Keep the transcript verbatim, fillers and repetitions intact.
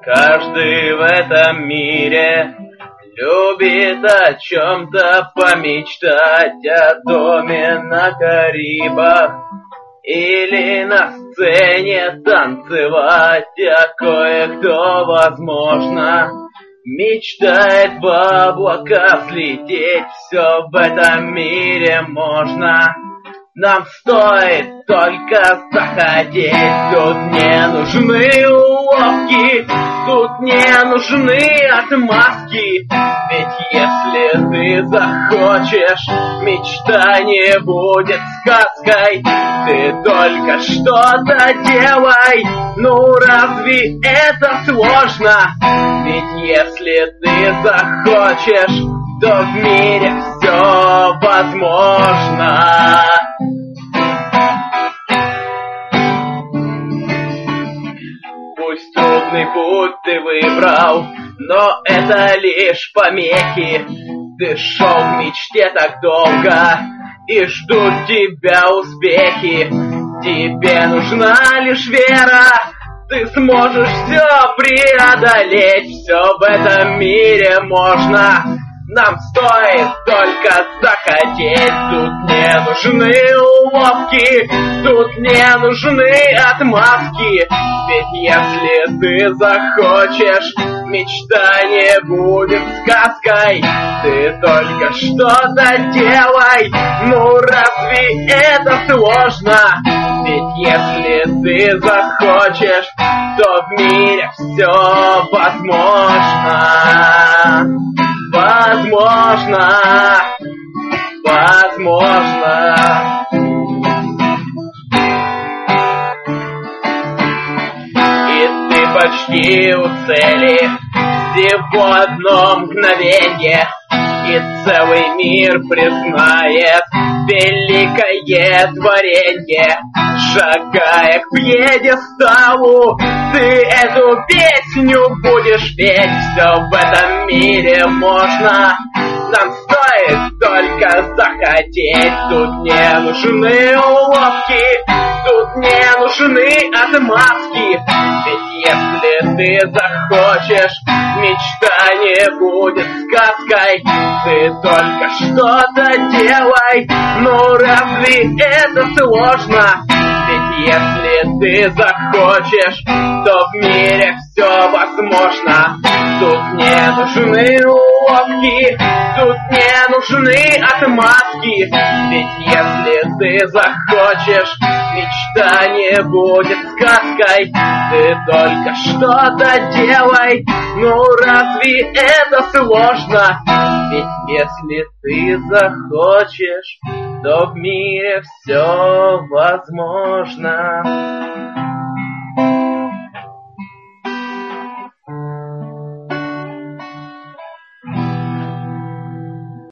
Каждый в этом мире любит о чем-то помечтать, о доме на Карибах или на сцене танцевать, а кое-кто, возможно, мечтает в облака взлететь. Все в этом мире можно, нам стоит только захотеть. Тут не нужны уловки, тут не нужны отмазки. Ведь если ты захочешь, мечта не будет сказкой. Ты только что-то делай, ну разве это сложно? Ведь если ты захочешь, то в мире все возможно. Пусть трудный путь ты выбрал, но это лишь помехи. Ты шел к мечте так долго, и ждут тебя успехи. Тебе нужна лишь вера, ты сможешь все преодолеть. Все в этом мире можно, нам стоит только захотеть. Тут не нужны уловки, тут не нужны отмазки. Ведь если ты захочешь, мечта не будет сказкой. Ты только что-то делай, ну разве это сложно? Ведь если ты захочешь, то в мире все возможно. Возможно, возможно. И ты почти у цели, всего одно мгновенье, и целый мир признает великое творенье. Шагая к пьедесталу, ты эту песню будешь петь. Все в этом мире можно, нам стоит только захотеть. Тут не нужны уловки, тут не нужны отмазки. Ведь если ты захочешь, мечта не будет сказкой. Ты только что-то делай, ну разве это сложно? Ведь если ты захочешь, то в мире все возможно. Тут не нужны уловки, тут не нужны отмазки. Ведь если ты захочешь, мечта не будет сказкой. Ты только что-то делай, ну разве это сложно? Ведь если ты захочешь, то в мире все возможно.